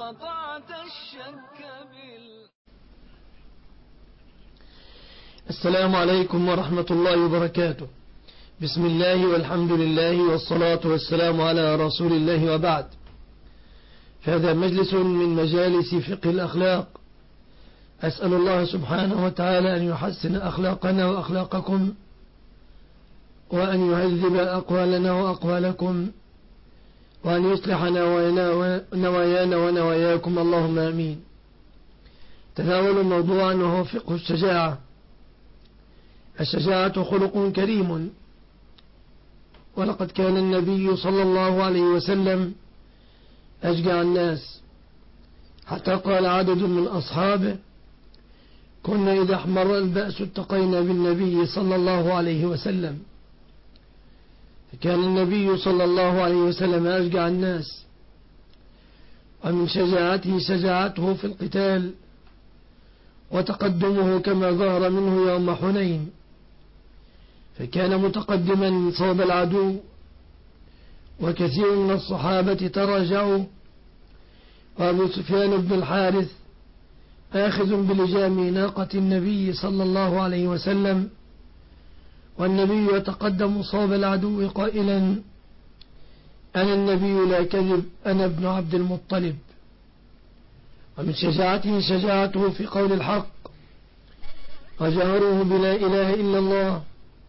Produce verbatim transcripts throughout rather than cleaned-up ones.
قطعت الشك بال السلام عليكم ورحمة الله وبركاته. بسم الله والحمد لله والصلاة والسلام على رسول الله، وبعد. هذا مجلس من مجالس فقه الأخلاق. أسأل الله سبحانه وتعالى أن يحسن أخلاقنا وأخلاقكم، وأن يهذب أقوالنا وأقوالكم، وأن يصلح نوايانا ونواياكم، اللهم آمين. تناول موضوعا وهو فقه الشجاعة. الشجاعة خلق كريم، ولقد كان النبي صلى الله عليه وسلم أشجع الناس، حتى قال عدد من أصحابه: كنا إذا احمر البأس اتقينا بالنبي صلى الله عليه وسلم. فكان النبي صلى الله عليه وسلم أشجع الناس، ومن شجاعته شجاعته في القتال، وتقدمه كما ظهر منه يوم حنين، فكان متقدما صوب العدو، وكثير من الصحابة تراجعوا، وأبو سفيان بن الحارث آخذ بلجام ناقة النبي صلى الله عليه وسلم، والنبي يتقدم صوب العدو قائلا: أنا النبي لا كذب، أنا ابن عبد المطلب. ومن شجاعته شجاعته في قول الحق، وجهره بلا إله إلا الله،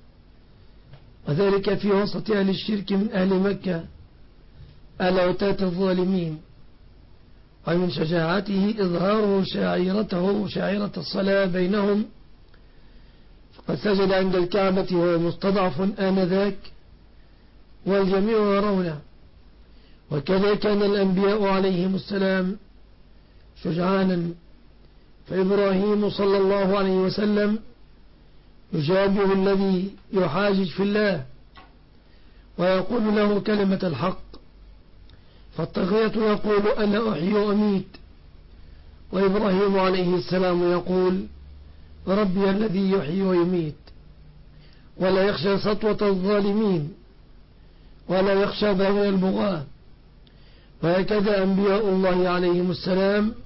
وذلك في وسط أهل الشرك من أهل مكة العتاة الظالمين. ومن شجاعته إظهاره شاعرته شاعرة الصلاة بينهم، فقد سجد عند الكعبة وهو مستضعف آنذاك والجميع يرونه. وكذا كان الأنبياء عليهم السلام شجعانا، فإبراهيم صلى الله عليه وسلم يجابه الذي يحاجج في الله ويقول له كلمة الحق، فالطغية يقول: أنا أحيي وأميت، وإبراهيم عليه السلام يقول: ربي الذي يحيي ويميت، ولا يخشى سطوة الظالمين، ولا يخشى بغي البغاة. وهكذا أنبياء الله عليهم السلام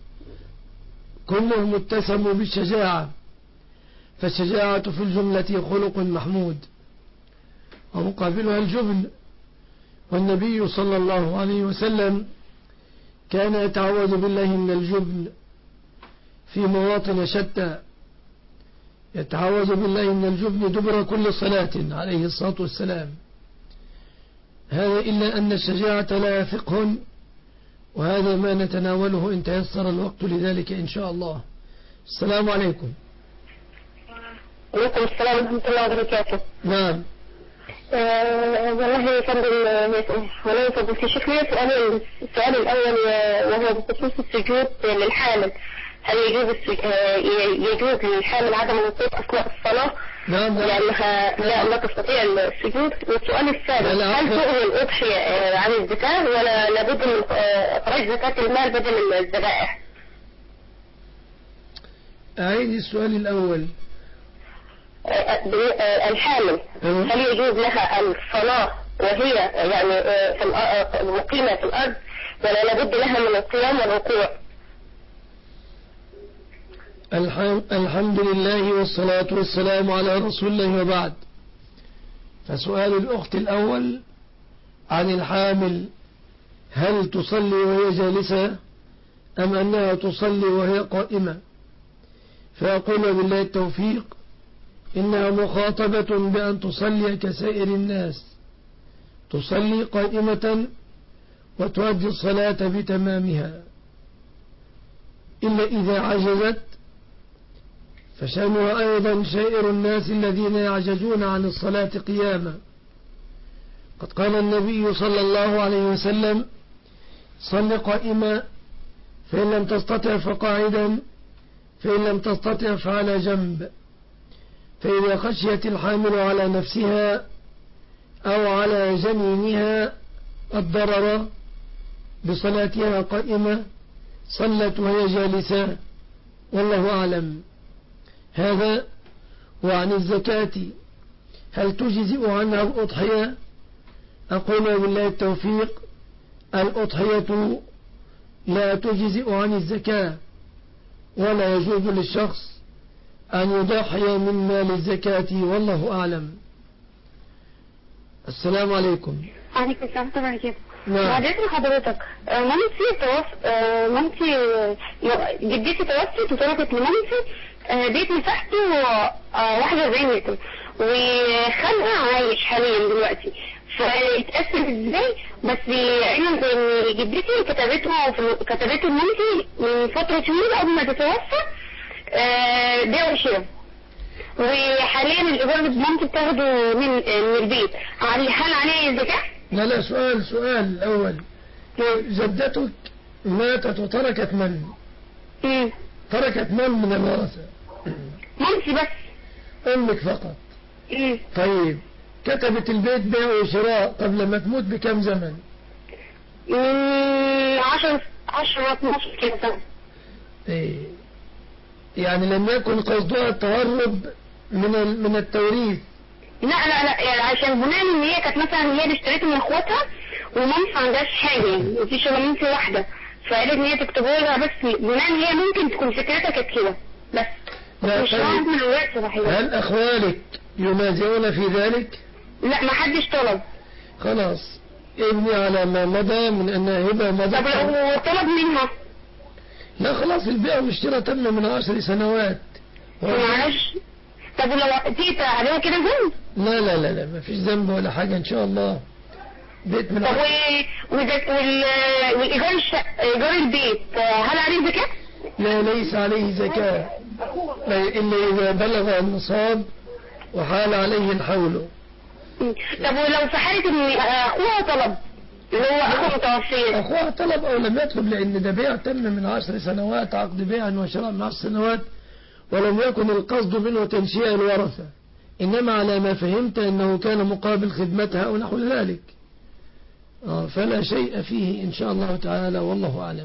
كلهم اتسموا بالشجاعة، فالشجاعة في الجملة خلق محمود، ومقابلها الجبن. والنبي صلى الله عليه وسلم كان يتعوذ بالله من الجبن في مواطن شتى، يتعوذ بالله من الجبن دبر كل صلاة عليه الصلاة والسلام. هذا إلا أن الشجاعة لها فقه، وهذا ما نتناوله إن تيسر الوقت لذلك إن شاء الله. السلام عليكم. عليكم السلام ورحمة الله وبركاته. نعم. آه والله يفضل ولا يفضل في شكل سؤالين. السؤال الأول وهو بخصوص السجود للحامل، هل يجوز يجوز للحامل عدم الوقوف أثناء الصلاة؟ نعم. لأنها لا, لا تستطيع السجود. والسؤال الثالث، هل تؤمن الأضحية عن الزكاة ولا لابد من إخراج زكاة المال بدل الذبائح؟ أعيد السؤال الأول. الحامل هل يجوز لها الصلاة وهي يعني مقيمة في الأرض ولا لابد لها من القيام والركوع؟ الحمد لله والصلاة والسلام على رسول الله، وبعد. فسؤال الأخت الأول عن الحامل، هل تصلي وهي جالسة أم أنها تصلي وهي قائمة؟ فيقول بالله التوفيق: إنها مخاطبة بأن تصلي كسائر الناس، تصلي قائمة وتؤدي الصلاة بتمامها، إلا إذا عجزت، فشأنها أيضا سائر الناس الذين يعجزون عن الصلاة قياما. قد قال النبي صلى الله عليه وسلم: صل قائما، فإن لم تستطع فقاعدا، فإن لم تستطع فعلى جنب. فإذا خشيت الحامل على نفسها أو على جنينها الضرر بصلاتها قائمة صلت وهي جالسة، والله أعلم. هذا. وعن الزكاة، هل تجزئ عنها الأضحية؟ أقول بالله التوفيق: الأضحية لا تجزئ عن الزكاة، ولا يجوز للشخص أن يضحي من مال الزكاة، والله أعلم. السلام عليكم. عليكم السلام طبعا كده. نعم. بعدين حضرتك مامتي توفت، مامتي جدتي توفت وتركت لمامتي بيت مساحته واحد وأربعين متر، وخالها عايش حاليا دلوقتي، فيتقسم ازاي؟ بس علما ان جدتي كتبته في كتبته لمامتي من فترة طويلة قبل ما تتوفى بيع وشراء، وحاليا الإيجار اللي مامتي بتاخده من من البيت، هل عليه زكاة؟ لا لا، سؤال سؤال الأول. جدتك ماتت وتركت من؟ مم. تركت من من الورثة؟ مامتي بس. أمك فقط. مم. طيب كتبت البيت بيع وشراء قبل ما تموت بكم زمن؟ من عشر عشر اتناشر كده سنة. إيه يعني لم يكن قصدها التهرب من من التوريث؟ لا لا لا، يعني عشان بناء ان هي كانت مثلا هي اللي اشتريته من اخواتها، ومامتي ما عندهاش حاجه، يعني مفيش الا مامتي واحده، فقالت ان هي تكتبه لها، بس بناء ان هي ممكن تكون فكرتها كانت كده بس. لا مش طيب. واحد من الورثه صحيح. هل اخوالك ينازعون في ذلك؟ لا، ما حدش طلب. خلاص ابني على ما مضى من ان هبه مضى. طب لو طلب منها؟ لا خلاص، البيع والشراء تم من عشر سنوات. معلش. طب ولو تيت عليها كده ذنب؟ لا لا لا لا، ما فيش ذنب ولا حاجة إن شاء الله. بيت من طب و... وال... والإيجار الش... إيجار البيت هل عليه زكاة؟ لا ليس عليه زكاة إلا إذا بلغ النصاب وحال عليه الحول. طب ولو في حالة إن أخوها طلب، اللي هو أخو متوفي، أخوها طلب أو لم يطلب، لأن ده بيع تم من عشر سنوات، عقد بيع وشراء من عشر سنوات، ولم يكن القصد منه تنشئة الورثة، إنما على ما فهمت أنه كان مقابل خدمتها أو نحو ذلك. آه فلا شيء فيه إن شاء الله تعالى، والله أعلم.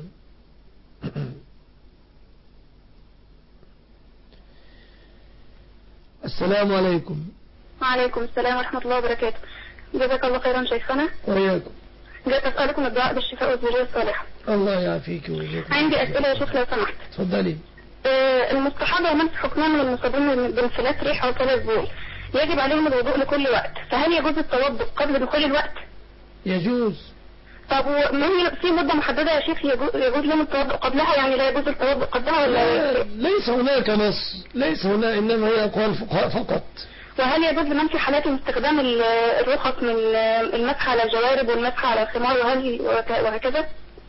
السلام عليكم. وعليكم السلام ورحمة الله وبركاته. جزاك الله خيرا شيخنا. وإياكم. جاءت أسألكم الدعاء بالشفاء والذرية الصالحة. الله يعافيك ويجزاك. عندي أسئلة يا شيخ لو سمحت. تفضلي. آه المستحاضة ومن حكمها من المصابين بانفلات ريح أو طلب بول، يجب عليهم الوضوء لكل وقت، فهل يجوز التوضؤ قبل دخول الوقت؟ يجوز. طب وما هي في مدة محددة يا شيخ يجوز, يجوز لهم التوضؤ قبلها، يعني لا يجوز التوضؤ قبلها ولا؟ لا ليس هناك نص، ليس هناك، إنما هي أقوال فقهاء فقط. وهل يجوز لمن في حالات استخدام الرخص من المسح على الجوارب والمسح على الخمار وهل وهكذا؟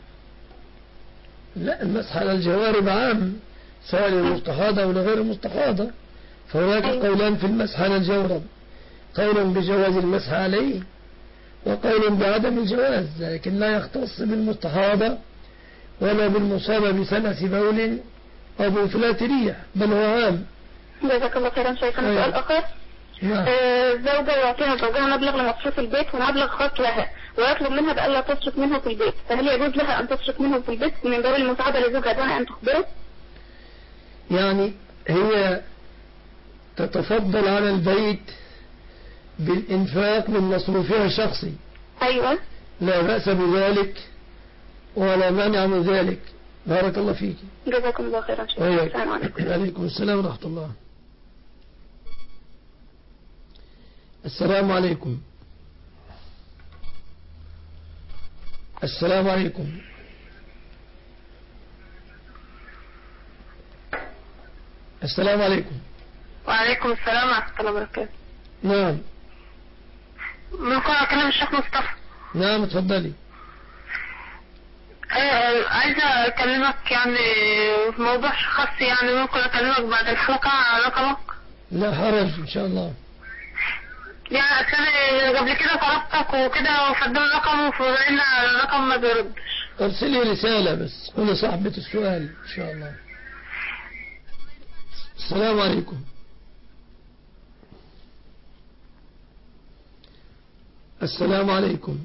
لا، المسح على الجوارب عام سواء للمستحاضة أو لغير المستحاضة، فهناك أيوة. قولان في المسح على الجورب، قول بجواز المسح عليه وقول بعدم الجواز، لكن لا يختص بالمستحاضة ولا بالمصابة بسلس بول أو بانفلات ريح، بل هو عام. جزاك الله خيرا شيخنا. سؤال آخر. نعم. آه زوجة يعطيها زوجها مبلغ لمصروف البيت ومبلغ خاص لها، ويطلب منها بألا تصرف منه في البيت، فهل يجوز لها أن تصرف منه في البيت من باب المساعدة لزوجها دون أن تخبره؟ يعني هي تتفضل على البيت بالإنفاق من مصروفها الشخصي. أيوة. لا بأس بذلك ولا مانع من ذلك. بارك الله فيك. جزاكم الله خيرا شكرا. السلام عليكم. عليكم السلام ورحمة الله. السلام عليكم. السلام عليكم. السلام عليكم. وعليكم السلام ورحمة الله وبركاته. نعم. ممكن أكلم الشيخ مصطفى؟ نعم اتفضلي. آه عايزة أكلمك يعني في موضوع خاص، يعني ممكن أكلمك بعد الحلقة على رقمك؟ لا حرج إن شاء الله. يعني أصل قبل كده طلبتك وكده وفدنا الرقم وفضلنا على الرقم ما بيردش. ارسلي رسالة بس قولي صاحبة السؤال إن شاء الله. السلام عليكم. السلام عليكم.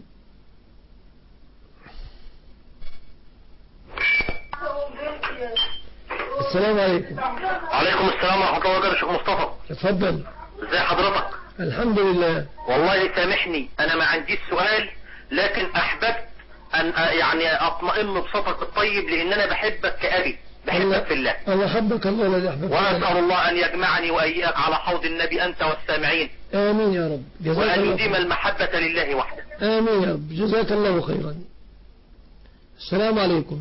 السلام عليكم. عليكم السلام ورحمة الله وبركاته. شيخ مصطفى اتفضل. ازي حضرتك؟ الحمد لله. والله سامحني انا ما عنديش سؤال، لكن احببت ان يعني اطمئن بصوتك الطيب، لان انا بحبك كأبي، بحبك في الله. الله حبك الله الذي أحبك. ونسأل الله ان يجمعني واياك على حوض النبي انت والسامعين. آمين يا رب. جزاك وان الله يديم خير. المحبة لله وحده. آمين يا رب. جزاك الله خيرا. السلام عليكم.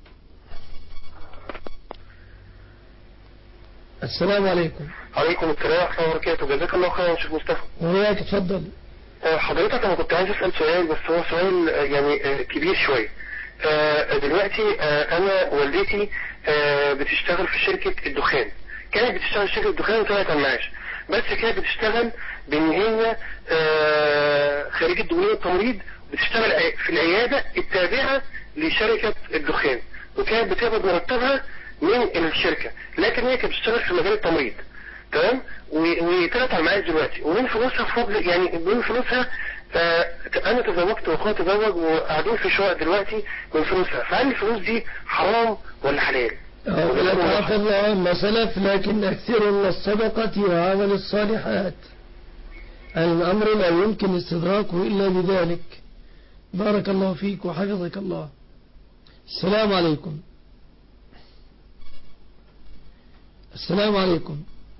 السلام عليكم. عليكم السلام ورحمة الله وبركاته. جزاك الله خيرا يا شيخ مصطفى. وياك اتفضل. حضرتك انا كنت عايز اسأل سؤال، بس هو سؤال يعني كبير شوية. دلوقتي انا والدتي بتشتغل في شركة الدخان، كانت بتشتغل في شركة الدخان وطلعت على المعاش، بس كانت بتشتغل بان هي خريجة دبلوم التمريض، بتشتغل في العيادة التابعة لشركة الدخان، وكانت بتقبض مرتبها من الشركة، لكن هي كانت بتشتغل في مجال التمريض. تمام. وطلعت على المعاش دلوقتي، ومن فلوسها فضل يعني من فلوسها آه انا تزوجت واخويا تزوج وقاعدين في شقق دلوقتي من فلوسها، فهل الفلوس دي حرام ولا حلال؟ عفى الله عما سلف، لكن اكثر من الصدقة وعمل الصالحات، الامر لا يمكن استدراكه الا بذلك. بارك الله فيك وحفظك الله. السلام عليكم. السلام عليكم.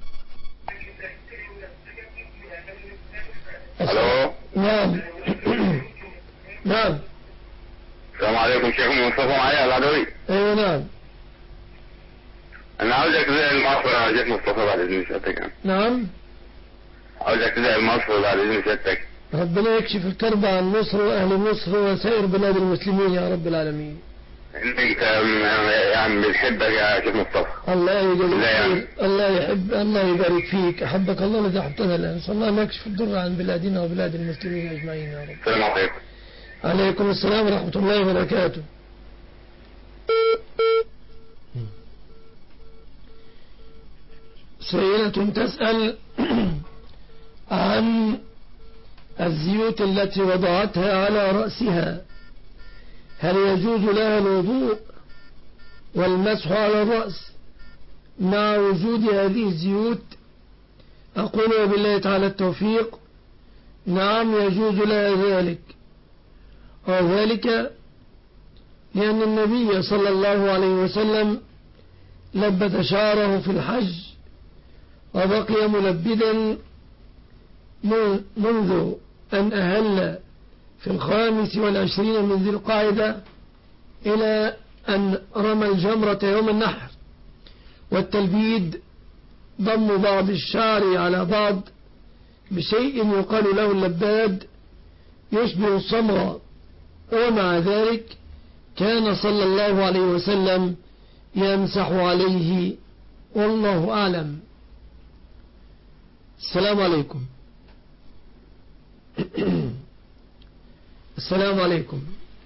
الو. نعم. نعم. السلام عليكم شيخ مصطفى، معايا العدوي. ايوه نعم. انا عاوزك تزعل المصر يا شيخ مصطفى بعد اذن سيادتك. نعم. عاوزك تزعل المصر بعد اذن سيادتك. ربنا يكشف الكرب عن مصر واهل مصر وسائر بلاد المسلمين يا رب العالمين. انت يعني بنحبك يا شيخ مصطفى. الله يجزيك يعني. خير. الله يحب، الله يبارك فيك. احبك الله الذي احببتنا الان. نسال الله ان يكشف الضر عن بلادنا وبلاد المسلمين اجمعين يا رب. السلام عليكم. عليكم السلام ورحمه الله وبركاته. سائلة تسأل عن الزيوت التي وضعتها على رأسها، هل يجوز لها الوضوء والمسح على الرأس مع وجود هذه الزيوت؟ أقول وبالله تعالى التوفيق، نعم يجوز لها ذلك، وذلك لأن النبي صلى الله عليه وسلم لبت شعره في الحج وبقي ملبدا منذ أن أهل في الخامس والعشرين من ذي القاعدة إلى أن رمى الجمرة يوم النحر. والتلبيد ضم بعض الشعر على بعض بشيء يقال له اللباد يشبه الصمغ، ومع ذلك كان صلى الله عليه وسلم يمسح عليه والله أعلم. السلام عليكم. السلام عليكم.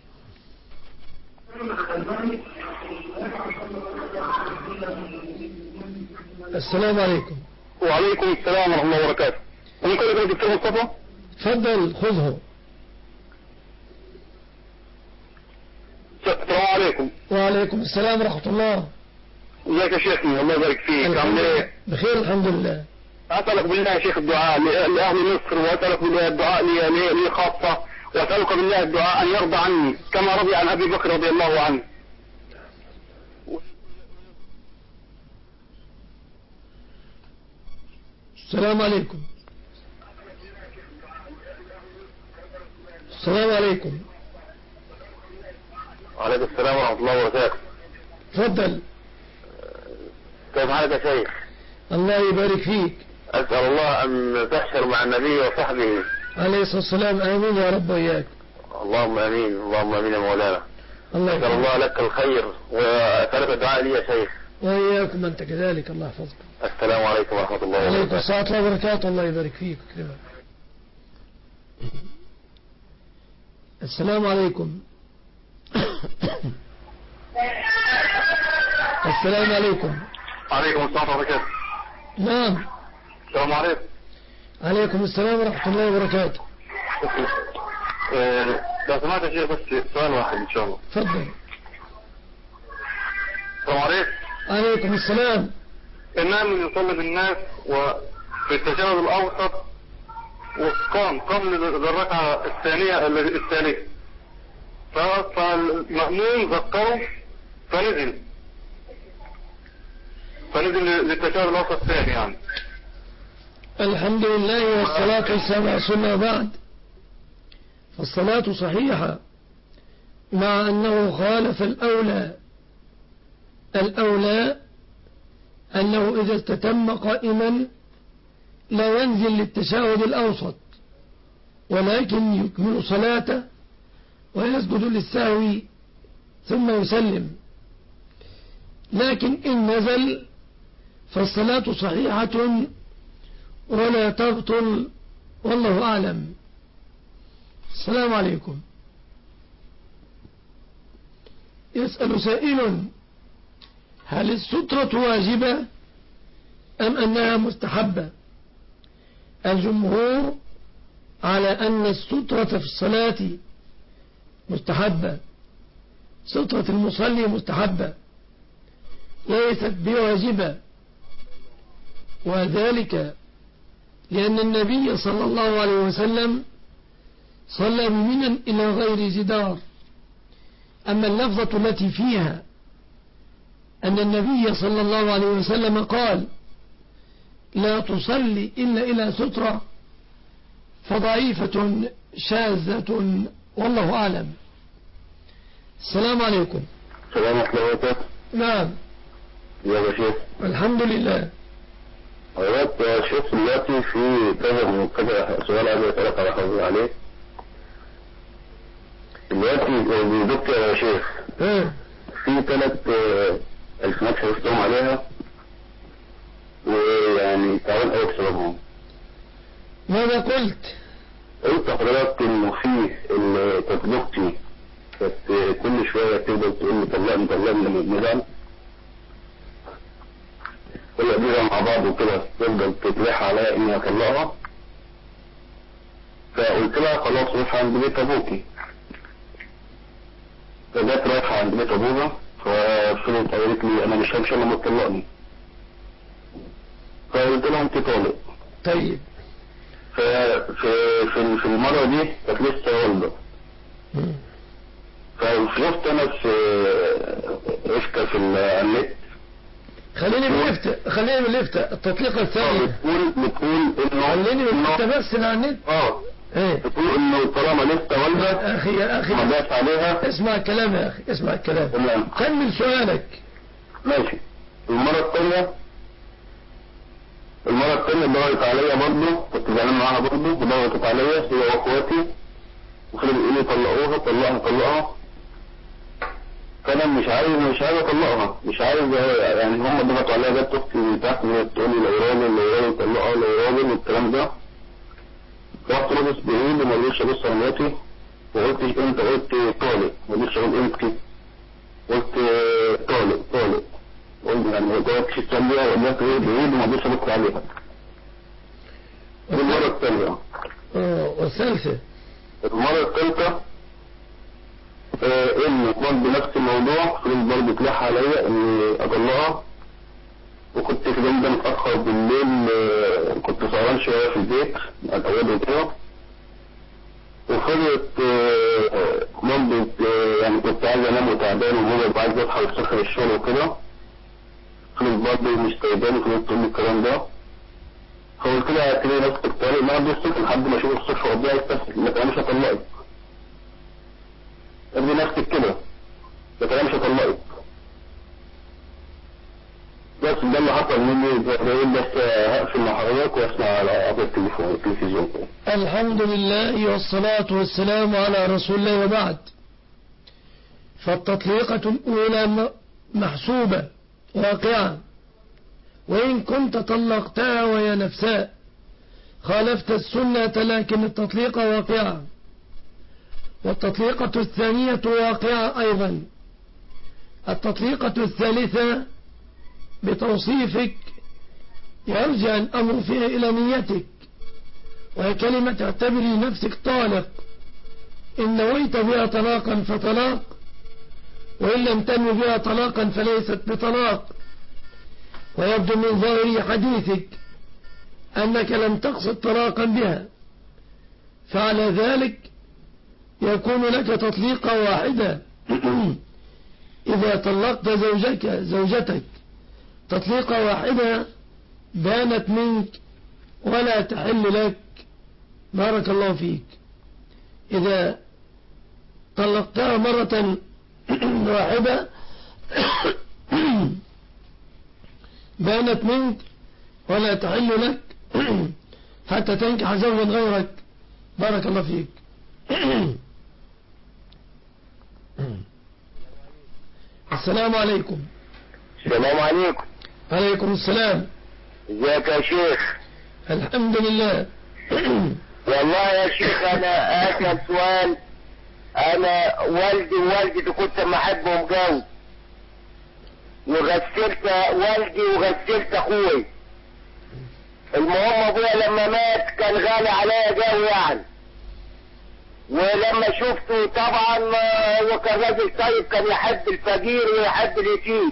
السلام عليكم. وعليكم السلام ورحمة الله وبركاته. ممكن أقول دكتور مصطفى؟ تفضل خذه. السلام عليكم. وعليكم السلام ورحمة الله. ازيك يا شيخنا؟ الله يبارك فيك. عامل ايه؟ بخير الحمد لله. أسألك بالله يا شيخ الدعاء لأهل مصر، وأسألك بالله الدعاء لي, لي, لي خاصة، وأسألك بالله الدعاء أن يرضى عني كما رضي عن أبي بكر رضي الله عنه. السلام عليكم. السلام عليكم. وعليكم السلام ورحمة الله وبركاته. تفضل. كيف حالك يا شيخ؟ الله يبارك فيك. أسأل الله أن تحشر مع النبي وصحبه عليه الصلاة والسلام. آمين يا رب وإياك. اللهم آمين. اللهم آمين يا مولانا. الله أسأل الله لك الخير، وأسألك الدعاء لي يا شيخ. وإياكم أنت كذلك. الله يحفظك. السلام عليكم ورحمة الله وبركاته. عليكم السلام ورحمة الله وبركاته. الله يبارك فيك ويكرمك. السلام عليكم. السلام عليكم. عليكم السلام ورحمة الله وبركاته. نعم. السلام عليكم. عليكم السلام ورحمة الله وبركاته. لو سمعت يا شيخ بس سؤال واحد إن شاء الله. تفضل. السلام عليكم. عليكم السلام. إمام يصلي بالناس وفي التشهد الأوسط وقام قام للركعة الثانية الثانية فالمأمون ذكره فنزل فنزل للتشهد الأوسط الثاني يعني. الحمد لله والصلاة والسلام على رسول الله بعد. فالصلاة صحيحة مع أنه خالف الأولى. الأولى أنه إذا استتم قائما لا ينزل للتشهد الأوسط، ولكن يكمل صلاته ويسجد للسهو ثم يسلم. لكن إن نزل فالصلاة صحيحة ولا تبطل، والله أعلم. السلام عليكم. يسأل سائل: هل السترة واجبة أم أنها مستحبة؟ الجمهور على أن السترة في الصلاة مستحبة. سترة المصلي مستحبة ليست بواجبة، وذلك لأن النبي صلى الله عليه وسلم صلى بمنى إلى غير جدار. أما اللفظة التي فيها أن النبي صلى الله عليه وسلم قال: لا تصلي إلا إلى سترة، فضعيفة شاذة، والله أعلم. السلام عليكم. السلام عليكم. نعم يا شيخ. الحمد لله. أردت يا شيخ دلوقتي في كذا من كذا سؤال عايز أسألك على حضرتك عليه. دلوقتي دكتور يا شيخ ايه في ثلاث ألفينات حفظتهم عليها، ويعني تعال أول بسببهم. ماذا قلت؟ قلت حضرتك إنه فيه تطبيقتي بس كل شوية تقدر تقول لي طلقني طلقني لما نزعل كل أديها مع بعض وكده تفضل تتلح عليا إني أطلقها. فقلت لها خلاص روح عند بيت أبوكي. فجت رايحة عند بيت أبوها ففضلت قالت لي أنا مش همشي لما تطلقني. فقلت لها أنت طالق. طيب. في في في المرة دي كانت لسه والدة. فشفت أنا في إفكا في النت. خليني باللفتة خليني باللفتة التطليقة الثانية بتقول بتقول إنه خليني باللفتة بس على النت. اه ايه بتقول إنه طالما لسه والدة يا أخي يا أخي ما جاش عليها. اسمع الكلام يا أخي اسمع الكلام. تمام كمل سؤالك. ماشي. المرة الثانية المرة الثانية ضغطت عليا برضه، كنت زعلان معاها برضه وضغطت عليا هي واخواتي وفضلوا يقولوا طلقوها طلقها طلقها. فانا مش عايز مش عايز اطلقها مش عايز يعني هم ضغطوا عليا جت اختي من تحت تقول لي لو راجل لو راجل طلقها لو راجل والكلام ده. رحت لابس بعيد وما رضيتش ابص على مراتي وقلت انت قلت طالق ما رضيتش اقول انت قلت طالق طالق قلت يعني ما قلتش التانية وقلت بعيد وما رضيتش ابص عليها. دي المرة الثانية. اه والثالثة المرة الثالثة آه انه برضه نفس الموضوع فضل برضه تلح عليا اني اطلقها. وكنت في اليوم ده متأخر بالليل آه كنت سهران شوية في البيت مع الأولاد وكده. وفضلت آه برضه آه يعني كنت عايز انام وتعبان وجوزي عايز اصحى الصبح للشغل وكده. فضلت برضه مش سايباني فضلت تقول لي الكلام ده. فقلت لها اعتبري نفسك طالق ما عندي الصبح لحد ما اشوف الصبح وقضيها يستفسر لكن انا مش هطلقك. ادي نفسك كده لكن انا مش هطلقك. بس ده اللي حصل مني بقول بس هقفل مع حضرتك واسمع على عبر التليفون التلفزيون. الحمد لله والصلاة والسلام على رسول الله وبعد. فالتطليقة الأولى محسوبة واقعة، وإن كنت طلقتها وهي نفساء خالفت السنة لكن التطليقة واقعة. والتطليقة الثانية واقعة أيضا. التطليقة الثالثة بتوصيفك يرجع الأمر فيها إلى نيتك، وهي كلمة اعتبري نفسك طالق. إن نويت بها طلاقا فطلاق، وإن لم تنوي بها طلاقا فليست بطلاق. ويبدو من ظاهر حديثك أنك لم تقصد طلاقا بها، فعلى ذلك يكون لك تطليقة واحدة إذا طلقت زوجك زوجتك تطليقة واحدة بانت منك ولا تحل لك. بارك الله فيك. إذا طلقتها مرة واحدة بانت منك ولا تحل لك حتى تنكح زوجا غيرك. بارك الله فيك. السلام عليكم. السلام عليكم. عليكم السلام. ازيك يا شيخ؟ الحمد لله. والله يا شيخ انا اسال سؤال. انا والدي ووالدتي كنت ما احبهم قوي، وغسلت والدي وغسلت اخوي. المهم ابويا لما مات كان غالي عليا قوي يعني، ولما شفته طبعا هو كان راجل طيب، كان يحب الفقير ويحب اليتيم.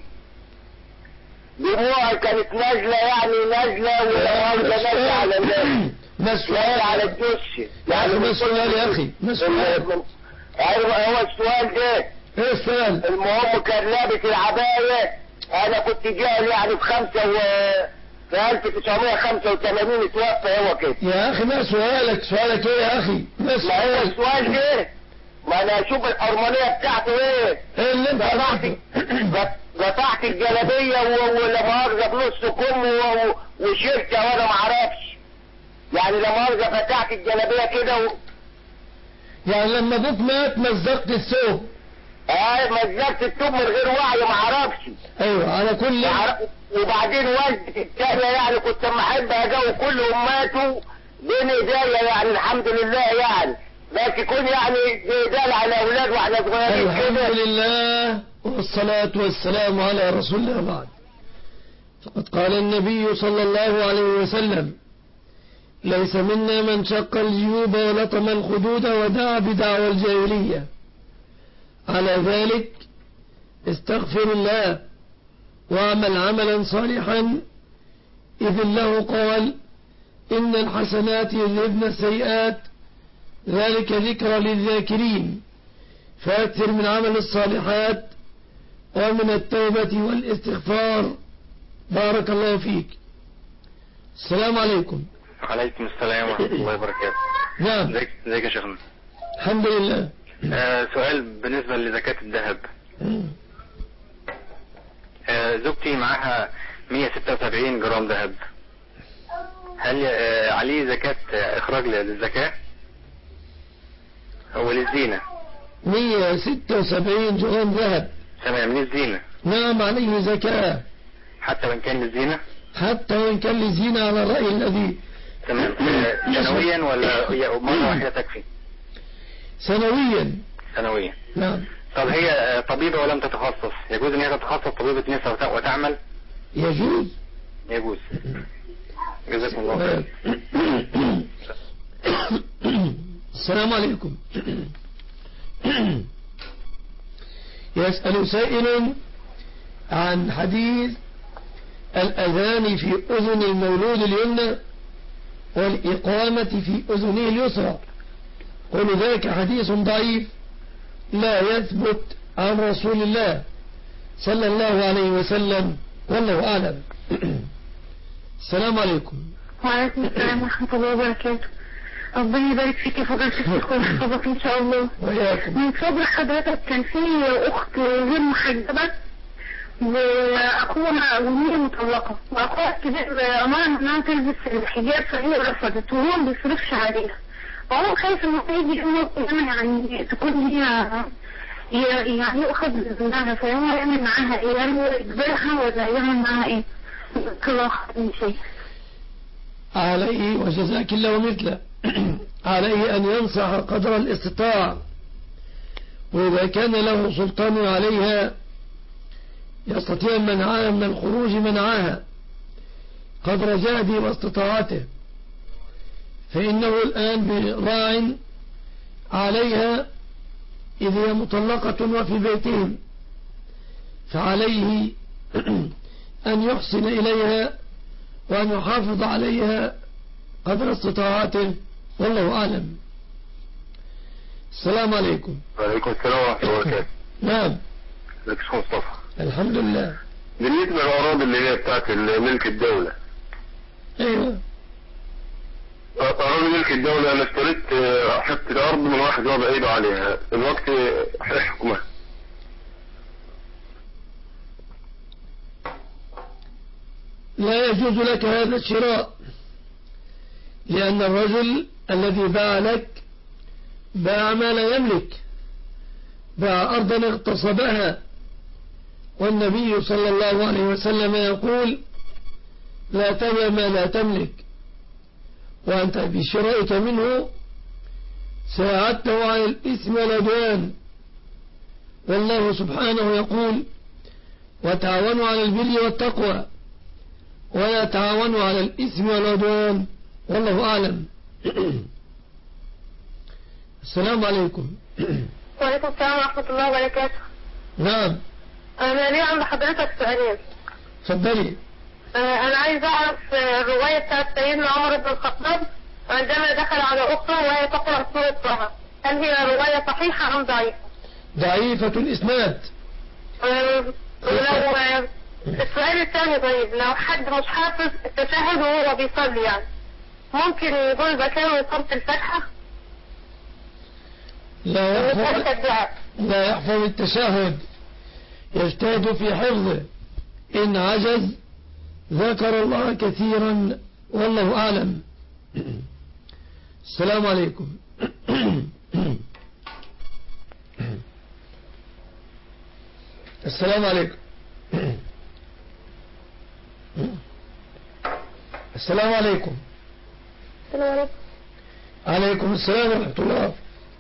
دموعي كانت نازله يعني نازله والارض نازله على الناس، نازله على الدش يعني. ما السؤال يا اخي؟ ما السؤال؟ ايوه هو السؤال ده. ايه السؤال؟ المهم كان لابس العبايه، انا كنت جاهل يعني في خمسه و في ألف وتسعمائة وخمسة وثمانين اتوفى هو كده. يا اخي ما سؤالك؟ سؤالك ايه يا اخي؟ ما ما هو السؤال ده، ما انا اشوف الارمانيه بتاعته ايه. ايه اللي انت قطعت قطعت الجلابيه ولما ارجع بنص كم وشلتها وانا ما اعرفش يعني. لما ارجع فتحت الجلابيه كده و... يعني لما ابوك مات مزقت الثوب؟ اه مزقت الثوب من غير وعي ما اعرفش. ايوه على كل. وبعدين والدتي الثانيه يعني كنت اما احب اجاوب كلهم ماتوا بين ايديا يعني الحمد لله يعني، بس يكون يعني دال على اولاد واحنا صغيرين كده. الحمد لله والصلاة والسلام على رسول الله. بعد فقد قال النبي صلى الله عليه وسلم: ليس منا من شق الجيوب ولطم الخدود ودعا بدعوى الجاهلية. على ذلك استغفر الله واعمل عملا صالحا، إذ الله قال: إن الحسنات يذهبن السيئات، ذلك ذكرى للذاكرين. فأكثر من عمل الصالحات ومن التوبة والاستغفار. بارك الله فيك. السلام عليكم. وعليكم السلام ورحمة الله وبركاته. نعم. ازيك ازيك يا شيخنا؟ الحمد لله. آه سؤال بالنسبة لزكاة الذهب. آه زوجتي معاها مئة وستة وسبعين جرام ذهب، هل آه عليه زكاة آه إخراج للزكاة أو للزينة؟ مئة وستة وسبعين جرام ذهب. تمام، للزينة. نعم عليه زكاة. حتى وإن كان للزينة؟ حتى وإن كان للزينة على الرأي الذي. تمام. آه سنويا ولا مرة واحدة تكفي؟ سنويا. سنويا. نعم. طب هي طبيبة ولم تتخصص، يجوز ان هي تتخصص طبيبة نساء وتعمل؟ يجوز. يجوز. جزاكم الله خير. السلام عليكم. يسأل سائل عن حديث الأذان في أذن المولود اليمنى والإقامة في أذنه اليسرى. قل ذاك حديث ضعيف لا يثبت عن رسول الله صلى الله عليه وسلم، والله أعلم. السلام عليكم. وعليكم السلام ورحمة الله وبركاته. ربنا يبارك فيك يا فضيلة الشيخ ويحفظك إن شاء الله. وإياكم. من صبر حضرتك كان في أخت غير محجبة وأخوها وهي مطلقة، وأخوها الكبير أمرها إنها تلبس الحجاب فهي رفضت وهو ما بيصرفش عليها، وهو خايف إنه يجي يوم يعني تكون هي يعني يؤخذ منها، فهو يعمل معاها إيه؟ يعني يجبرها ولا يعمل معاها إيه؟ الله خير شيء. عليه وجزاك الله مثله. عليه أن ينصح قدر الاستطاع، وإذا كان له سلطان عليها يستطيع منعها من الخروج منعها قدر جهده واستطاعته، فإنه الآن براع عليها إذ هي مطلقة وفي بيتهم، فعليه أن يحسن إليها وأن يحافظ عليها قدر استطاعته، والله أعلم. السلام عليكم. وعليكم السلام ورحمة الله وبركاته. نعم. ازيك يا شيخ مصطفى؟ الحمد لله. بالنسبة للأراضي اللي هي بتاعت ملك الدولة. ايوه. أراضي ملك الدولة أنا اشتريت حتة أرض من واحد وضع إيده عليها، الوقت حكمه. لا يجوز لك هذا الشراء، لأن الرجل الذي باع لك باع ما لا يملك، باع أرضا اغتصبها، والنبي صلى الله عليه وسلم يقول لا تبع ما لا تملك، وأنت بشرائك منه ساعدته على الإثم والعدوان، والله سبحانه يقول وتعاونوا على البر والتقوى ولا تعاونوا على الإثم والعدوان، والله أعلم. السلام عليكم. وعليكم السلام ورحمة الله وبركاته. نعم. أنا ليه عند حضرتك سؤالين. تفضلي. أنا عايز أعرف الرواية بتاعت سيدنا عمر بن الخطاب عندما دخل على أخته وهي تقرأ سورة طه، هل هي رواية صحيحة أم ضعيفة؟ ضعيفة الإسناد. ولو السؤال الثاني، طيب لو حد مش حافظ التشهد وهو بيصلي يعني ممكن يقول مكانه سورة الفاتحة؟ لا يحفظ لا يحفظ التشهد، يجتهد في حفظه، إن عجز ذكر الله كثيرا، والله أعلم. السلام عليكم. السلام عليكم. السلام عليكم. السلام عليكم. عليكم السلام ورحمة الله.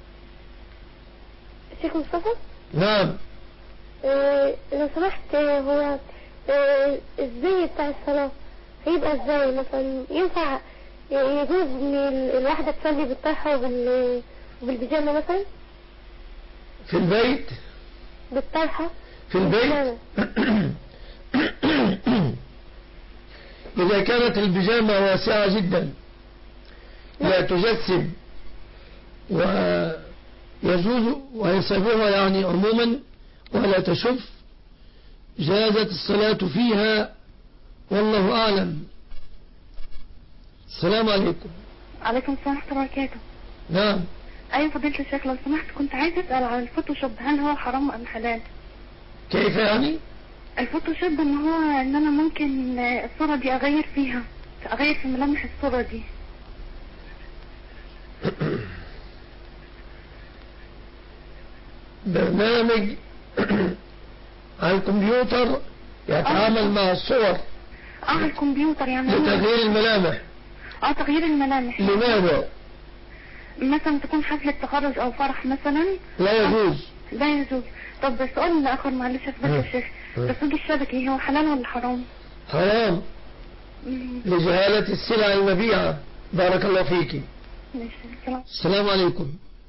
شيخ مصطفى؟ نعم. إيه لو سمحت، هو إيه الزي بتاع الصلاة هيبقى ازاي؟ مثلا ينفع يجوز ان الواحدة تصلي بالطرحة وبالبيجامة مثلا؟ في البيت؟ بالطرحة في البيت. إذا كانت البيجامة واسعة جدا لا تجسم ويجوز ويصيبها يعني عموما ولا تشف، جازت الصلاة فيها، والله أعلم. السلام عليكم. عليكم السلام ورحمة الله وبركاته. نعم. أيوة فضيلة الشيخ، لو سمحت كنت عايزة أسأل على الفوتوشوب، هل هو حرام أم حلال؟ كيف يعني؟ الفوتوشوب ان هو ان انا ممكن الصورة دي اغير فيها، اغير في ملامح الصورة دي. برنامج على الكمبيوتر يتعامل أوه. مع الصور. اه على الكمبيوتر يعني لتغيير الملامح. اه تغيير الملامح. لماذا؟ مثلا تكون حفلة تخرج او فرح مثلا. لا يجوز. لا يجوز. طب سؤال اخر معلش يا فضيلة الشيخ، الرصيد الشبكي هو حلال ولا حرام؟ حرام لجهالة السلع المبيعة. بارك الله فيك. السلام عليكم.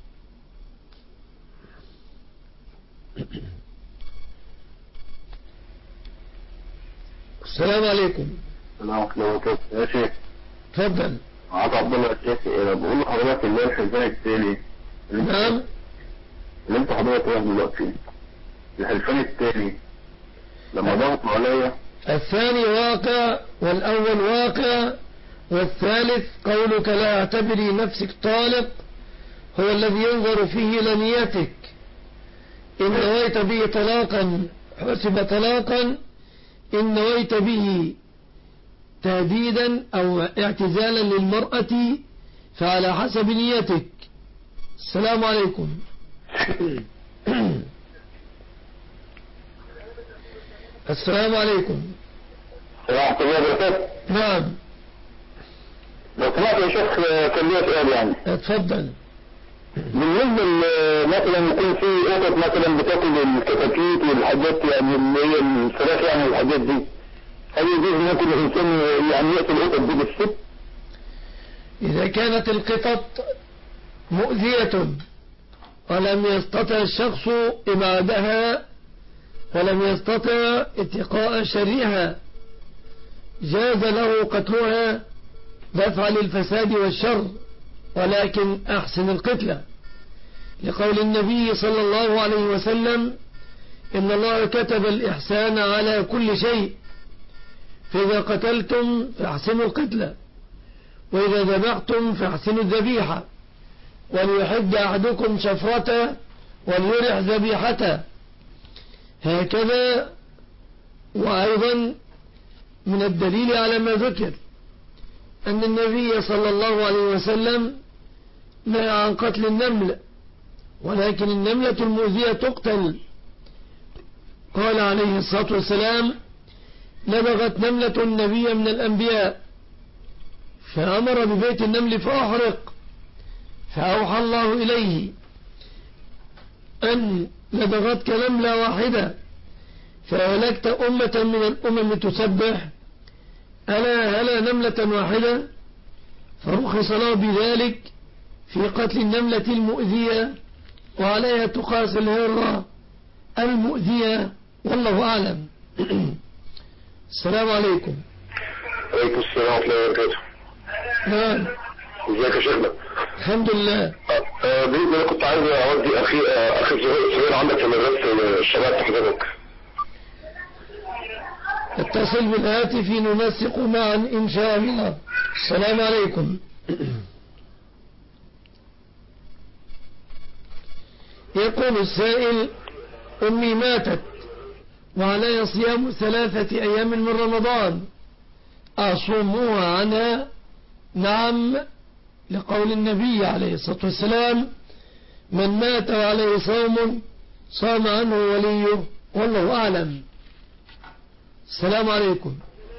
السلام عليكم. السلام عليكم يا شيخ. تفضل. عبد الله الشيخ، بقول لحضرتك اللي هو الحلفان التالي. نعم. اللي انت حضرتك واحد دلوقتي الحلفان التالي لما ضغطوا عليا. الثاني واقع والأول واقع، والثالث قولك لا اعتبري نفسك طالق هو الذي ينظر فيه لنيتك. إن نويت به طلاقا حسب طلاقا، إن نويت به تهديدا أو اعتزالا للمرأة فعلى حسب نيتك. السلام عليكم. السلام عليكم. ورحمة الله وبركاته. نعم. لو سمعت يا شيخ كان ليا سؤال يعني. اتفضل. بالنسبة مثلا يكون في قطط مثلا بتاكل الكتاكيت والحاجات يعني اللي هي الفراخ يعني والحاجات دي، هل يجوز ممكن الإنسان يعني يقتل القطط دي بالسب؟ إذا كانت القطط مؤذية ولم يستطع الشخص إبعادها ولم يستطع اتقاء شرها جاز له قتلها دفعا للفساد والشر، ولكن أحسن القتلة. لقول النبي صلى الله عليه وسلم إن الله كتب الإحسان على كل شيء، فإذا قتلتم فاحسنوا القتلة، وإذا ذبحتم فاحسنوا الذبيحة، وليحد أحدكم شفرته وليرح ذبيحته. هكذا. وأيضا من الدليل على ما ذكر أن النبي صلى الله عليه وسلم نهى عن قتل النمل، ولكن النملة المؤذية تقتل. قال عليه الصلاة والسلام: لدغت نملة النبي من الأنبياء فأمر ببيت النمل فأحرق، فأوحى الله إليه أن لدغتك نملة واحدة فأهلكت أمة من الأمم تسبح، ألا هلا نملة واحدة؟ فرخص له بذلك في قتل النملة المؤذية، وعليها تقاس الهرة المؤذية، والله أعلم. السلام عليكم. عليكم السلام ورحمة الله وبركاته. نعم. ازيك يا شيخنا؟ الحمد لله. أه بإذن الله كنت عايز أودي أخي أخي صغير عندك في مدرسة الشباب حضرتك. اتصل بالهاتف ننسق معا إن شاء الله. السلام عليكم. يقول السائل: أمي ماتت وعلي صيام ثلاثة أيام من رمضان، أصومها عنها؟ نعم، لقول النبي عليه الصلاة والسلام: من مات وعليه صوم صام عنه وليه، والله أعلم. السلام عليكم.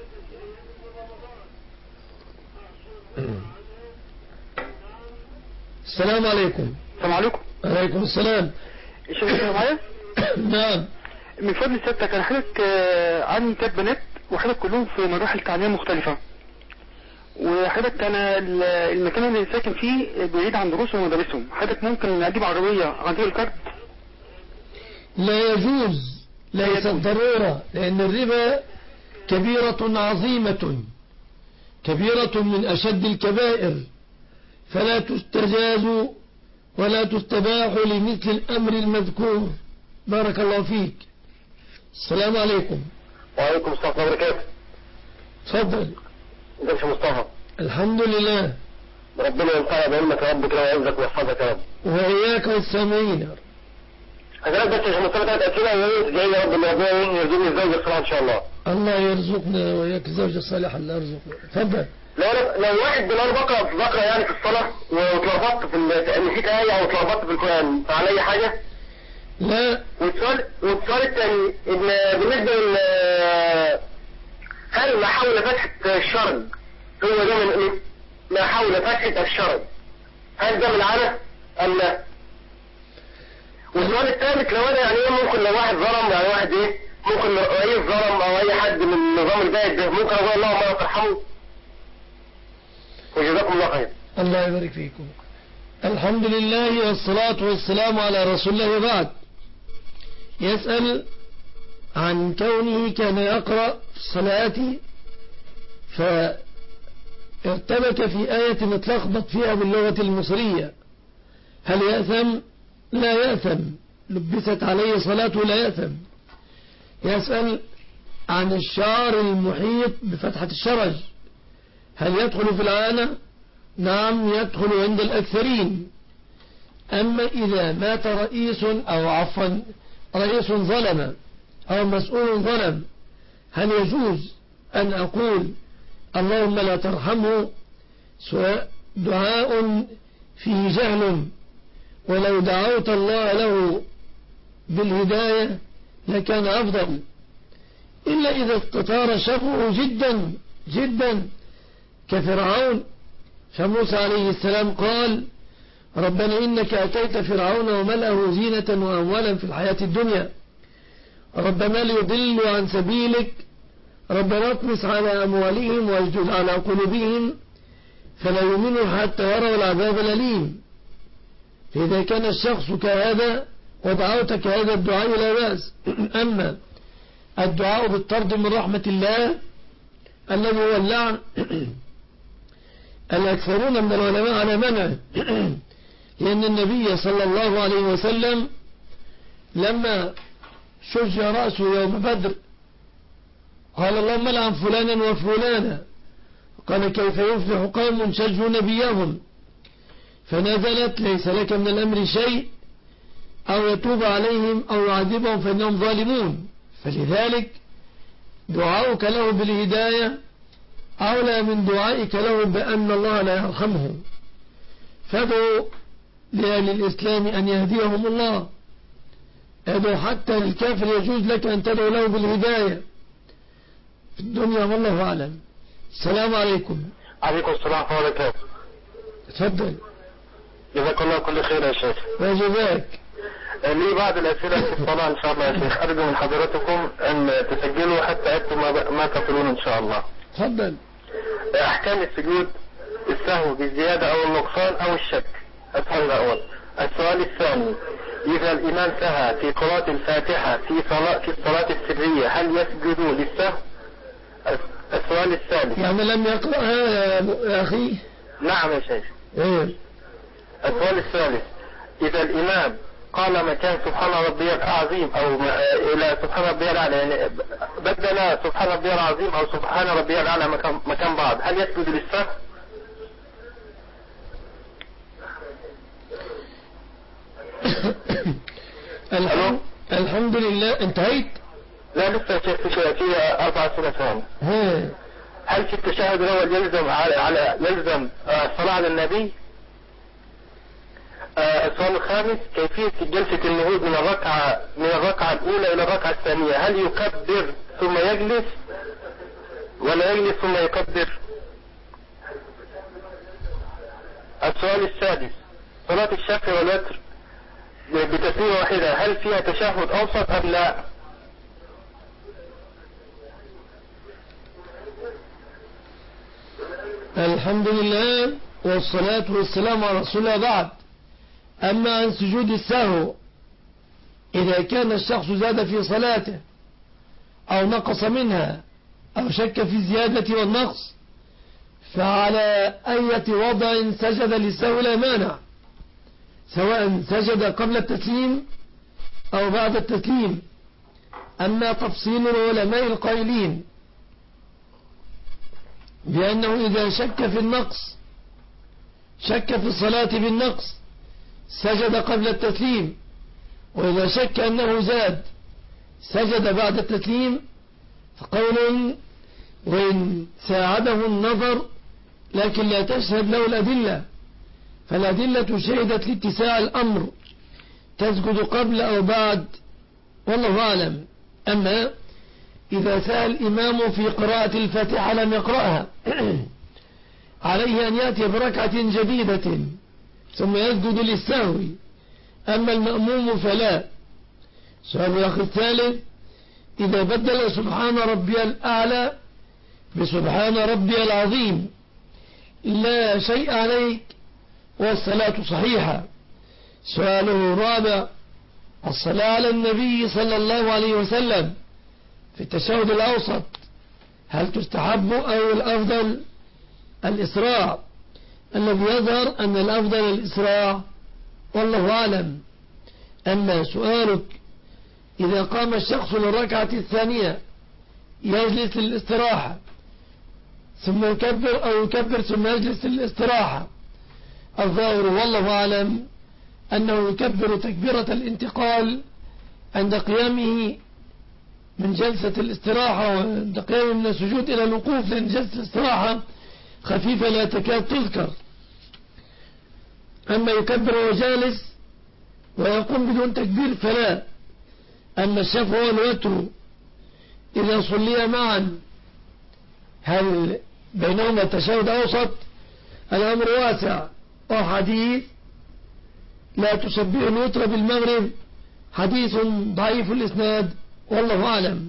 السلام عليكم. السلام عليكم. عليكم السلام. الشيخ معايا؟ نعم. من فضل سيادتك انا حضرتك عندي ثلاث بنات وحضرتك كلهم في مراحل تعليميه مختلفه، وحضرتك انا المكان اللي ساكن فيه بعيد عن دروسهم ومدارسهم، حضرتك ممكن اجيب عربيه عن طريق الكارت؟ لا يجوز، ليست ضرورة، لأن الربا كبيرة عظيمة، كبيرة من أشد الكبائر، فلا تستجاز ولا تستباح لمثل الأمر المذكور. بارك الله فيك. السلام عليكم. وعليكم السلام ورحمة الله وبركاته. تفضل. ازيك يا مصطفى؟ الحمد لله. ربنا ينفعنا بعلمك يا رب كده ويعزك ويحفظك يا رب. وإياك والسامعين يا رب. حضرتك بس يا مصطفى ثلاث أسئلة وإيه جاي يا رب إن ربنا يرزقني الزوجة الصالحة إن شاء الله. الله يرزقنا وإياك الزوجة الصالحة، الله يرزقنا. تفضل. لو لو واحد بنار بقرأ بقرأ يعني في الصلاة واتلخبطت في نسيت آية أو اتلخبطت في القرآن، فعلي حاجة؟ لا. والسؤال والسؤال الثاني إن بالنسبة لل هل ما حول فتحة الشرج هو ده من ما حول فتحة الشرج، هل ده من العادة أم لا؟ والسؤال الثالث لو أنا يعني إيه ممكن لو واحد ظلم يعني واحد إيه ممكن رئيس ظلم أو أي حد من النظام البائد ده ممكن أقول الله ما ترحمه؟ وجزاكم الله خير. الله يبارك فيكم. الحمد لله والصلاة والسلام على رسول الله. بعد يسأل عن كونه كان يقرأ في الصلاة فارتبك في آية اتلخبط فيها باللغة المصرية، هل يأثم؟ لا يأثم، لبست عليه صلاته لا يأثم. يسأل عن الشعر المحيط بفتحة الشرج، هل يدخل في العانة؟ نعم يدخل عند الأكثرين. أما إذا مات رئيس أو عفوا رئيس ظلم أو مسؤول ظلم، هل يجوز أن أقول اللهم لا ترحمه؟ سواء دعاء فيه جهل، ولو دعوت الله له بالهداية لكان أفضل، إلا إذا استطار شره جدا جدا كفرعون. فموسى عليه السلام قال ربنا إنك أتيت فرعون وملأه زينة وأموالا في الحياة الدنيا، ربنا ليضلوا عن سبيلك، ربنا اطمس على أموالهم واجدد على قلوبهم فلا يؤمنوا حتى يروا العذاب الأليم. فإذا كان الشخص كهذا ودعوت كهذا الدعاء لا بأس. أما الدعاء بالطرد من رحمة الله الذي هو اللعن، الأكثرون من العلماء على منعه، لأن النبي صلى الله عليه وسلم لما شج رأسه يوم بدر قال اللهم لعن فلانا وفلانا، قال كيف يفلح قوم شجوا نبيهم، فنزلت ليس لك من الأمر شيء أو يتوب عليهم أو يعذبهم فإنهم ظالمون. فلذلك دعاؤك له بالهداية أولى من دعائك له بأن الله لا يرحمه. فادعوا لأهل الإسلام أن يهديهم الله، ادعوا حتى للكافر يجوز لك أن تدعو له بالهداية في الدنيا والله أعلم. السلام عليكم. عليكم السلام ورحمة الله وبركاته. تفضل. جزاك الله كل خير يا شيخ. وجزاك. لي بعض الأسئلة في الصلاة إن شاء الله يا شيخ، أرجو من حضرتكم أن تسجلوا حتى أكتب ما تقولون إن شاء الله. تفضل. أحكام السجود، السهو بالزيادة أو النقصان أو الشك. السؤال الأول. السؤال الثاني، إذا الإمام سهى في قراءة الفاتحة في صلاة في الصلاة السرية هل يسجد للسهو؟ السؤال الثالث. يعني لم يقرأها يا أخي؟ نعم يا شيخ. إيه؟ السؤال الثالث، إذا الإمام قال مكان سبحان ربي العظيم أو إلى سبحان ربي الأعلى، يعني بدل سبحان ربي العظيم أو سبحان ربي الأعلى مكان مكان بعض، هل يسجد للسهو؟ الحمد, الحمد لله. انتهيت؟ لا لسه شيخ، في في أربع أسئلة ثانية. هل في التشهد الأول يلزم على على يلزم الصلاة على النبي؟ السؤال الخامس، كيفية جلسة النهوض من الركعة من الركعة الأولى إلى الركعة الثانية، هل يكبر ثم يجلس ولا يجلس ثم يكبر؟ السؤال السادس، صلاة الشفع والوتر بتسليمة واحدة هل فيها تشهد أوسط أم لا؟ الحمد لله والصلاة والسلام على رسول الله. بعد، أما عن سجود السهو، إذا كان الشخص زاد في صلاته أو نقص منها أو شك في الزيادة والنقص فعلى أي وضع سجد للسهو لا مانع، سواء سجد قبل التسليم أو بعد التسليم. أما تفصيل العلماء القائلين بأنه إذا شك في النقص شك في الصلاة بالنقص سجد قبل التسليم، وإذا شك أنه زاد سجد بعد التسليم، فقول وإن ساعده النظر لكن لا تشهد له الأدلة، فالأدلة شهدت لاتساع الأمر تسجد قبل أو بعد والله أعلم. أما إذا سأل الإمام في قراءة الفاتحة لم يقرأها عليه أن يأتي بركعة جديدة ثم يسجد للسهو، أما المأموم فلا. سؤال الأخ الثالث، إذا بدل سبحان ربي الأعلى بسبحان ربي العظيم لا شيء عليك والصلاة صحيحة. سؤاله الرابع، الصلاة على النبي صلى الله عليه وسلم في التشهد الأوسط هل تستحب أو الأفضل الإسراع؟ الذي يظهر أن الأفضل الإسراع والله أعلم. أما سؤالك إذا قام الشخص للركعة الثانية يجلس للاستراحة ثم يكبر أو يكبر ثم يجلس للاستراحة، الظاهر والله أعلم أنه يكبر تكبيرة الانتقال عند قيامه من جلسة الاستراحة وعند قيامه من السجود إلى الوقوف، لأن جلسة الاستراحة خفيفة لا تكاد تذكر. أما يكبر وجالس ويقوم بدون تكبير فلا. أما الشفع والوتر إذا صلي معا هل بينهما تشهد أوسط؟ الأمر واسع، وحديث لا تشبه الوتر بالمغرب حديث ضعيف الإسناد والله أعلم.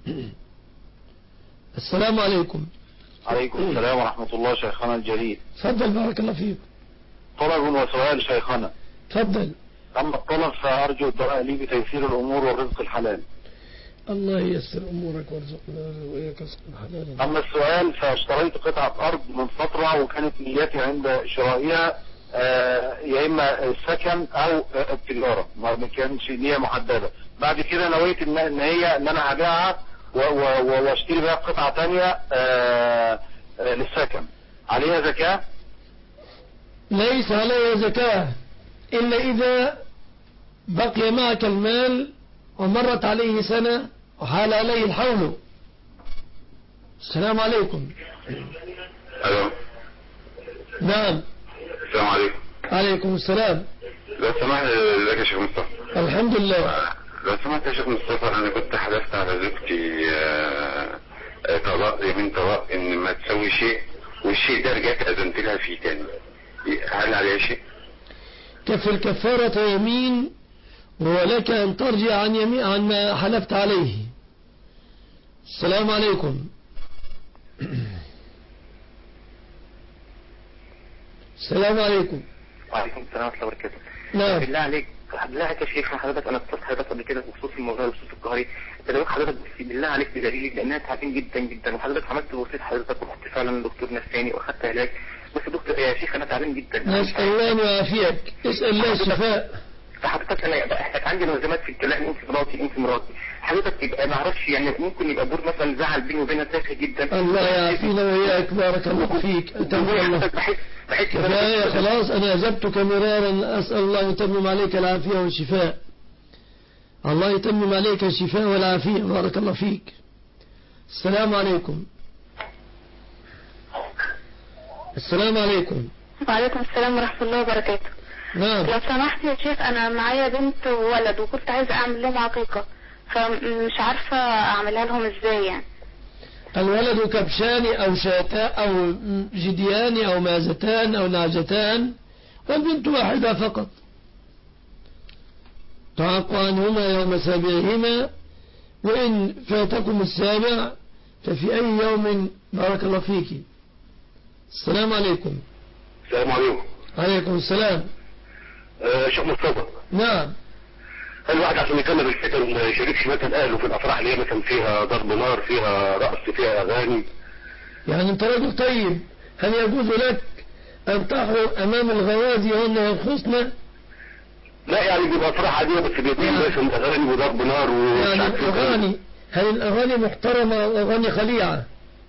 السلام عليكم. عليكم السلام ورحمة الله شيخنا الجليل. تفضل بارك الله فيك. طلب وسؤال شيخنا. تفضل. أما الطلب فأرجو الدعاء لي بتيسير الأمور والرزق الحلال. الله ييسر أمورك وارزقنا وإياك رزقا حلالا. أما السؤال، فاشتريت قطعة أرض من فترة وكانت نيتي عند شرائها آه يا اما السكن او التجاره، ما كانش نيه محدده. بعد كده نويت ان ان هي ان انا هبيعها واشتري بقى قطعه ثانيه آه آه للسكن، عليها زكاه؟ ليس عليها زكاه الا اذا بقي معك المال ومرت عليه سنه وحال عليه الحول. السلام عليكم. الو. نعم. السلام عليكم. عليكم السلام. لو سمحت، ازيك يا شيخ مصطفى؟ الحمد لله. لو سمحت يا شيخ مصطفى، انا كنت حلفت على زوجتي طلاق يمين طلاق ان ما تسوي شيء، والشيء ده رجعت اذنت لها فيه تاني، هل عليها شيء؟ كفر كفارة يمين ولك ان ترجع عن يمين عن ما حلفت عليه. السلام عليكم. السلام عليكم. وعليكم السلام ورحمة الله وبركاته. نعم. بالله عليك بالله عليك يا شيخ، حضرتك انا اتصلت حضرتك قبل كده بخصوص الموضوع بخصوص القهري، بدعوك حضرتك بس بالله عليك بدليل لانها تعبان جدا جدا، وحضرتك عملت وصية حضرتك ورحت فعلا لدكتور نفساني واخدت علاج، بس دكتور يا شيخ انا تعبان جدا. نسأل الله ان يعافيك، اسأل الله الشفاء. فحضرتك انا احتاج عندي نظامات في الكلام، انت مراتي انت مراتي، حضرتك يبقى ما اعرفش يعني ممكن يبقى بور مثلا زعل بيني وبينها تافه جدا. الله يعافينا وإياك، بارك الله فيك. أتمنى الله. بحس بحس كفاية خلاص، أنا أجبتك مرارا، أسأل الله يتمم عليك العافية والشفاء. الله يتمم عليك الشفاء والعافية، بارك الله فيك. السلام عليكم. السلام عليكم. وعليكم السلام ورحمة الله وبركاته. نعم. لو سمحت يا شيخ، أنا معايا بنت وولد وكنت عايزة أعمل لهم عقيقة، فمش عارفة أعملها لهم إزاي يعني. الولد كبشان أو شاتان أو جديان أو مازتان أو نعجتان، والبنت واحدة فقط. تعق عنهما يوم سابعهما، وإن فاتكم السابع ففي أي يوم. بارك الله فيك. السلام عليكم. السلام عليكم. عليكم السلام. آه شيخ مصطفى. نعم. الواحد عشان يكمل الفتن ما يشاركش مثلا اهله في الافراح اللي هي مثلا فيها ضرب نار، فيها رقص، فيها اغاني. يعني انت راجل طيب، هل يجوز لك ان تحضر امام الغوازي وان يرخصن؟ لا يعني بيبقى افراح عاديه بس بيبقى يعني لازم اغاني وضرب نار و يعني الاغاني، هل الاغاني محترمه او اغاني خليعه؟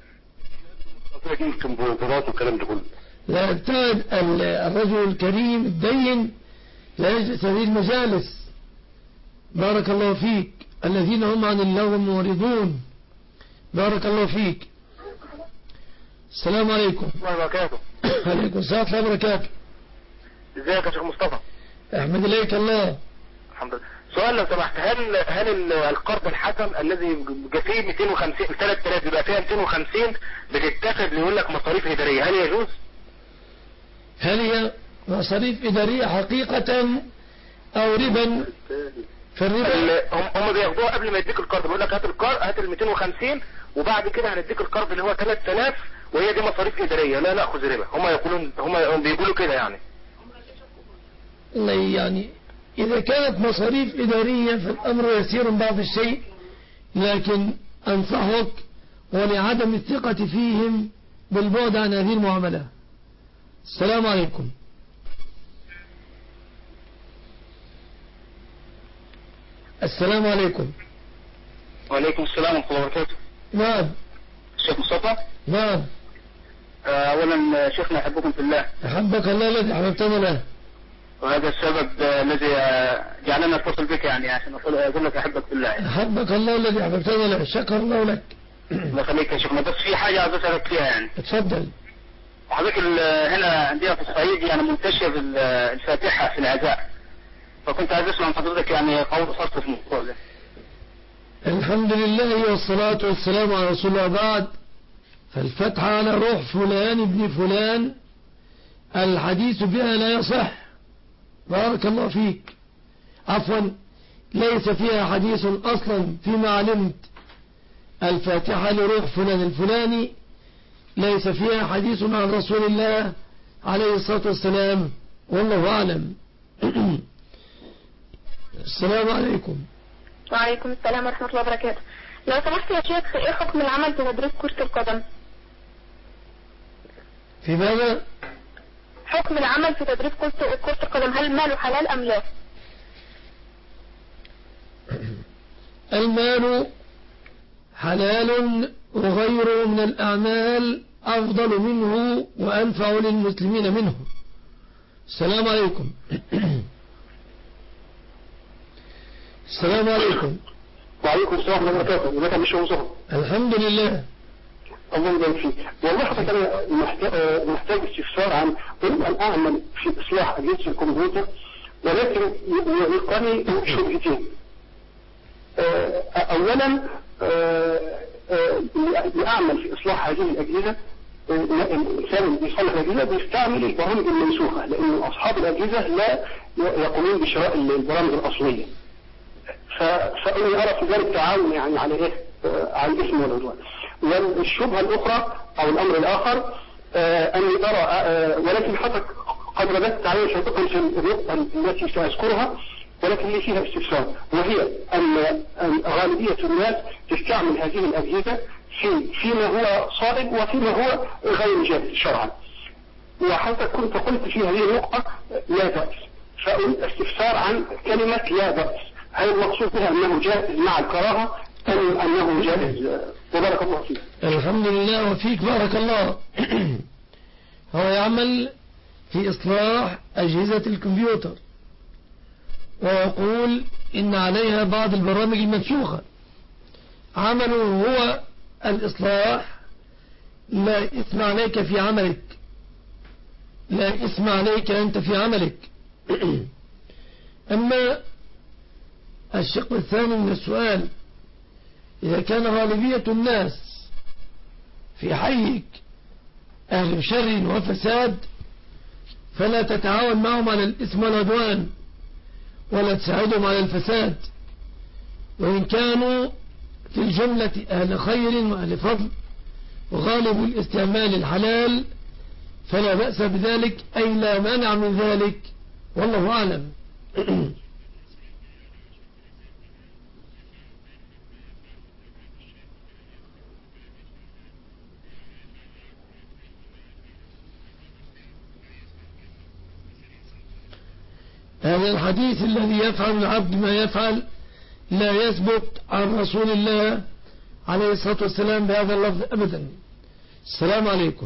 كمبيوترات والكلام ده كله. لا يبتعد الرجل الكريم الدين، لا يجلس هذه المجالس. بارك الله فيك. الذين هم عن اللغو معرضون. بارك الله فيك. السلام عليكم. الله وبركاته. عليكم السلام ورحمة الله وبركاته. ازيك يا شيخ مصطفى؟ احمد اليك الله. الحمد لله. سؤال لو سمحت، هل هل القرض الحسن الذي بيبقى فيه مئتين وخمسين ثلاثة آلاف بيبقى فيها مئتين وخمسين بتتاخد يقول لك مصاريف اداريه، هل يجوز؟ هل هي مصاريف اداريه حقيقه او ربا؟ فالربا هم هم بياخدوها قبل ما يديك القرض، بيقول لك هات القرض، هات ال مئتين وخمسين وبعد كده هنديك القرض اللي هو ثلاثة آلاف وهي دي مصاريف اداريه، لا ناخذ ربا. هم يقولون هم بيقولوا كده يعني. الله يعني إذا كانت مصاريف إدارية فالأمر يسير بعض الشيء، لكن أنصحك ولعدم الثقة فيهم بالبعد عن هذه المعاملة. السلام عليكم. السلام عليكم. وعليكم السلام ورحمة الله وبركاته. نعم. الشيخ مصطفى. نعم. أولا شيخنا أحبكم في الله. أحبك الله الذي أحببتنا له. وهذا السبب الذي جعلنا نتصل بك يعني عشان أقول لك أحبك بالله. أحبك الله الذي أحببتنا له، شكر الله لك. الله يخليك يا شيخنا، بس في حاجة عايز أسألك فيها يعني. اتفضل. حضرتك هنا عندنا في الصعيد يعني منتشر الفاتحة في العزاء، فكنت عايز أسمع من حضرتك يعني قول خاصة في الموضوع ده. الحمد لله والصلاة والسلام على رسول الله. بعد، فالفتحة على روح فلان ابن فلان الحديث بها لا يصح. بارك الله فيك. عفوا، ليس فيها حديث أصلا فيما علمت. الفاتحة لروح فلان الفلاني ليس فيها حديث عن رسول الله عليه الصلاة والسلام، والله أعلم. السلام عليكم. وعليكم السلام ورحمة الله وبركاته. لو سمحت يا شيخ، ايه حكم العمل في تدريب كرة القدم؟ في ماذا؟ حكم العمل في تدريب كرة كرة القدم، هل ماله حلال أم لا؟ المال حلال وغيره من الأعمال أفضل منه وأنفع للمسلمين منه. السلام عليكم. السلام عليكم. وعليكم السلام ورحمة الله وبركاته. ازيك يا باشا مصطفى؟ الحمد لله. الله يبارك فيك. والله حضرتك انا محتاج محتاج استفسار عن اريد ان اعمل في اصلاح اجهزه الكمبيوتر، ولكن يقاني شبهتين. اولا لاعمل في اصلاح هذه الاجهزه، الانسان اللي بيصلح الاجهزه بيستعمل البرامج المنسوخه، لان اصحاب الاجهزه لا يقومون بشراء البرامج الاصليه. فانا ارى في ذلك تعاون يعني على ايه؟ على الاثم والعدوان. والشبهه الاخرى او الامر الاخر اني ارى، ولكن حضرتك قد رددت علي سابقا في النقطه التي ساذكرها، ولكن لي فيها استفسار، وهي ان غالبيه الناس تستعمل هذه الاجهزه في فيما هو صائب وفيما هو غير جائز شرعا. وحضرتك كنت قلت في هذه النقطه لا باس، فاريد استفسار عن كلمه لا باس، هل المقصود بها انه جائز مع الكراهه ام انه جائز؟ وبارك الله فيك. الحمد لله وفيك بارك الله. هو يعمل في إصلاح أجهزة الكمبيوتر ويقول إن عليها بعض البرامج المنسوخة. عمله هو الإصلاح، لا إثم عليك في عملك، لا إثم عليك أنت في عملك. أما الشق الثاني من السؤال، إذا كان غالبية الناس في حيك أهل شر وفساد فلا تتعاون معهم على الإثم والعدوان ولا تساعدهم على الفساد، وإن كانوا في الجملة أهل خير وأهل فضل وغالب الاستعمال الحلال فلا بأس بذلك، أي لا مانع من ذلك، والله أعلم. هذا الحديث الذي يفعل العبد ما يفعل لا يثبت عن رسول الله عليه الصلاة والسلام بهذا اللفظ أبدا. السلام عليكم.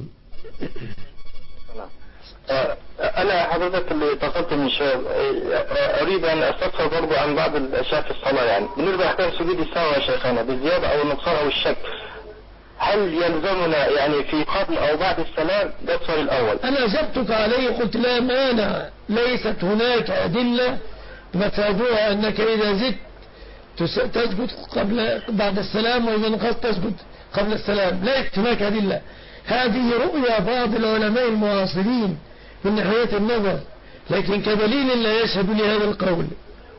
أنا حضرتك اللي اتصلت من شاب أريد أن أستفسر برضو عن بعض الأشياء في الصلاة، يعني بالنسبة لأحكام سجود السهو يا شيخنا بالزيادة أو النقصان أو الشك، هل يلزمنا يعني في قبل أو بعد السلام؟ ده السؤال الأول. أنا أجبتك عليه قلت لا مانع، ليست هناك أدلة مفادها أنك إذا زدت تسجد قبل بعد السلام وإذا نقصت تسجد قبل السلام، ليست هناك أدلة. هذه رؤيا بعض العلماء المعاصرين من ناحية النظر، لكن كدليل لا يشهد لهذا القول،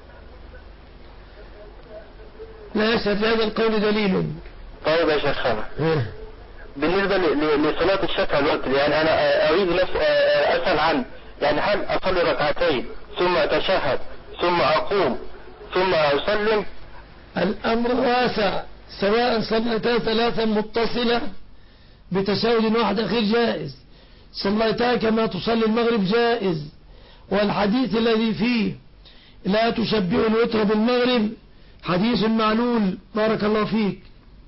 لا يشهد لهذا القول دليل. طيب يا شيخنا، بالنسبة لصلاة الشفع الوتر، يعني أنا أريد أسأل عن يعني هل أصلي ركعتين ثم أتشهد ثم أقوم ثم أسلم؟ الأمر واسع، سواء صليتا ثلاثا متصلة بتشهد واحد أخير جائز، صليتها كما تصلي المغرب جائز، والحديث الذي فيه لا تشبه الوتر بالمغرب حديث معلول. بارك الله فيك.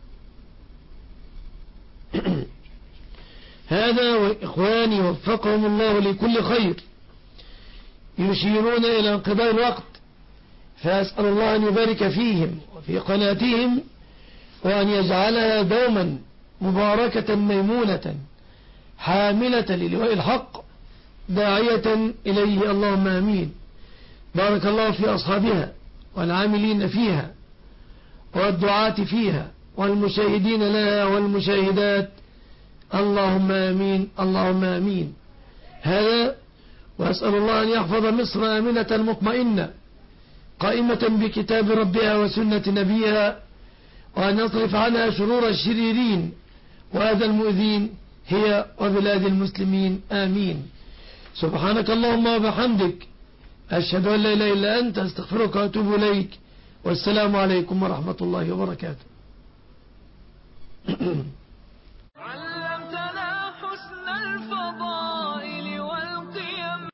هذا وإخواني وفقهم الله لكل خير يشيرون إلى انقضاء الوقت، فأسأل الله أن يبارك فيهم وفي قناتهم وأن يجعلها دوما مباركة ميمونة حاملة للواء الحق داعية إليه، اللهم آمين. بارك الله في أصحابها والعاملين فيها والدعاة فيها والمشاهدين لها والمشاهدات، اللهم آمين اللهم آمين. هذا وأسأل الله أن يحفظ مصر آمنة مطمئنة قائمة بكتاب ربها وسنة نبيها، وأن يصرف عنها شرور الشريرين وأذى المؤذين هي وبلاد المسلمين، آمين. سبحانك اللهم وبحمدك، أشهد أن لا إله إلا أنت، أستغفرك وأتوب إليك، والسلام عليكم ورحمة الله وبركاته.